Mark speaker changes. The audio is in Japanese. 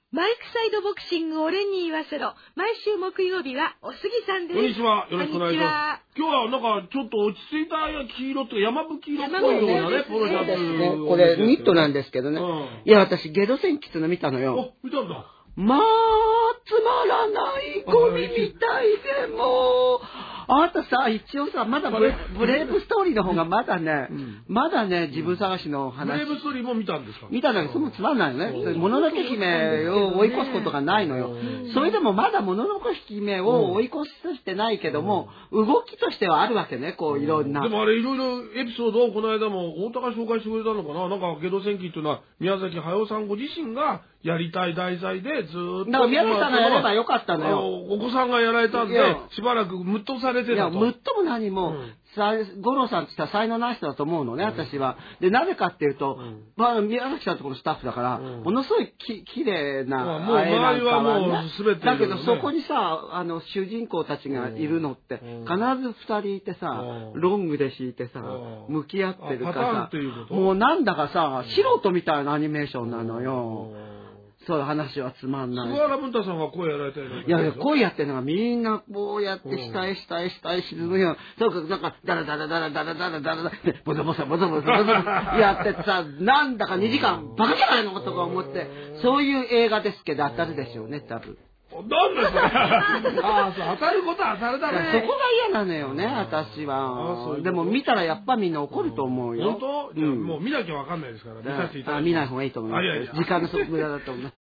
Speaker 1: マイクサイドボクシング俺に言わせろ。毎週木曜日はおすぎさんです。
Speaker 2: こんにちは。よろしくお願いします。今日はなんかちょっと落ち着いた黄色と山吹色っぽいようなね、ポロシャツ。
Speaker 3: これニットなんですけどね。いや、私ゲド戦記っての見たのよ。
Speaker 2: 見たんだ。
Speaker 3: まあ、つまらないゴミみたいでもあなたさ、一応さ、まだブレイブストーリーの方がまだね、自分探しの話。
Speaker 2: ブレイブストーリーも見たんですか？
Speaker 3: 見たんだけど、そのつまんないよね。もののけ姫を追い越すことがないのよ。それでもまだもののけ姫を追い越してないけども、動きとしてはあるわけね、こういろんな。
Speaker 2: でもあれいろいろエピソードをこの間も大高紹介してくれたのかな。なんかゲド戦記っていうのは宮崎駿さんご自身がやりたい題材でずーっと。
Speaker 3: だから宮崎さんがやればよかったのよ。
Speaker 2: お子さんがやられたんで、しばらくムッとされてたと。
Speaker 3: ムッとも何も、五郎さんって言ったら才能ない人だと思うのね、私は。で、なぜかっていうと、宮崎さんとこのスタッフだから、ものすごい綺麗な
Speaker 2: もう周りはもう全て。
Speaker 3: だけどそこにさ、主人公たちがいるのって、必ず二人いてさ、ロングで弾いてさ、向き合ってるからさ、もうなんだかさ、素人みたいなアニメーションなのよ。そういう話はつまんない。
Speaker 2: 菅原文太さんが声やられたり
Speaker 3: いや、声やってるのがみんなこうやって下へ沈むよ。そうか、なんか、ダラボソボソやってさ、なんだか2時間バカじゃないのとか思って、そういう映画ですけど当たるでしょうね、多分。
Speaker 2: なんでそれ当たることは当たるだね。
Speaker 3: そこが嫌なのよね、私は。でも見たらやっぱみんな怒ると思うよ。
Speaker 2: 本当？もう見なきゃわかんないですから、見させていただきます。
Speaker 3: 見ない方がいいと思います。時間の無駄だと思います。